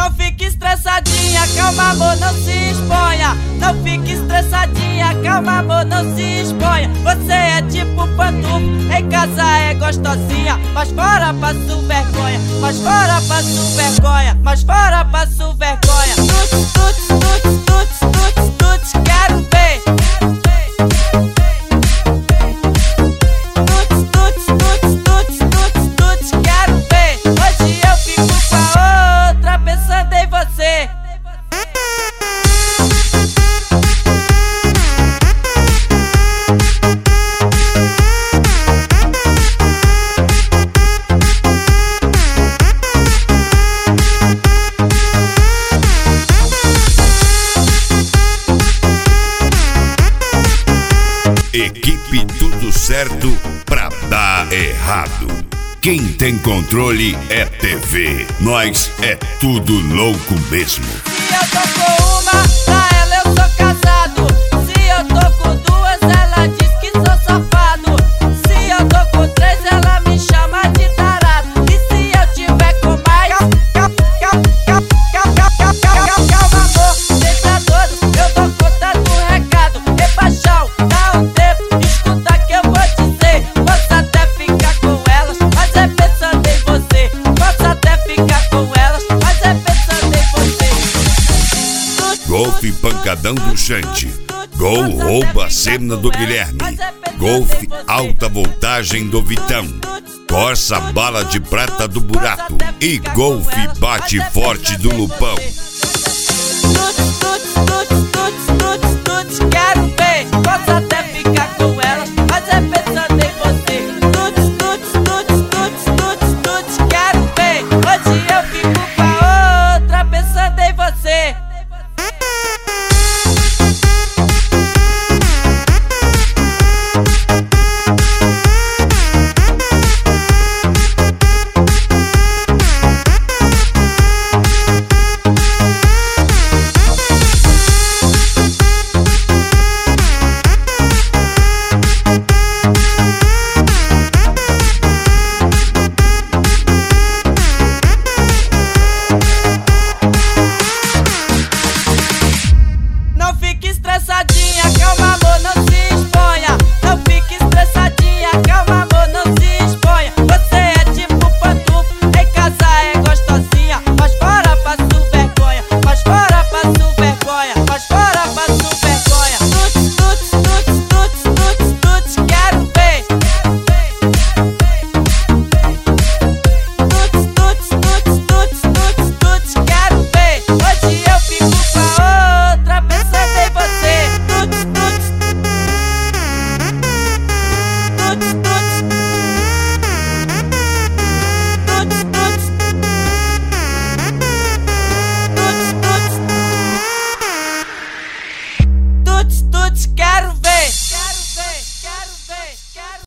Não fique estressadinha, calma amor, não se exponha. Não fique estressadinha, calma amor, não se exponha. Você é tipo pantufo, em casa é gostosinha, mas fora passo vergonha, mas fora passo vergonha, mas fora passo vergonha. Tuts, tuts, tuts, tuts, tuts, tuts, quero ver. Tuts, tuts, tuts, tuts, tuts, tuts, quero ver. Hoje eu fico com a outra pensando em você. Equipe Tudo Certo pra dar errado. Quem tem controle é TV. Nós é tudo louco mesmo. Se eu tô com uma, pra ela eu sou casado. Se eu tô com duas, ela diz que sou safado. Se eu tô com três, ela me chama de tarado. E se eu tiver com mais, calma amor, deixa todo, eu dou conta do recado. Rebaixão, dá um tempo, escuta que eu vou dizer. Posso até ficar com elas, mas é pensando em você. Posso até ficar com elas, mas é pensando em você. Golf pancadão do Xande. Gol rouba a cena do Guilherme. Golf alta voltagem do Vitão. Corsa bala de prata do Burato. E Golf bate forte do Lupão. Tuts, tuts, tuts, tuts, tuts, tuts, quero ver. Posso até ficar com